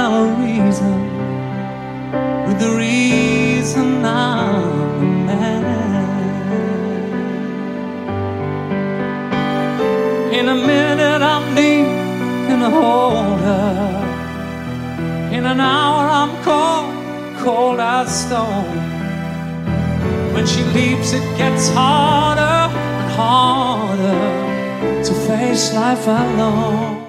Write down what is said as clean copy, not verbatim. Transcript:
a reason, with the reason I'm a man. In a minute I'm deep in a holder, in an hour I'm cold, cold as stone. When she leaves it gets harder and harder to face life alone.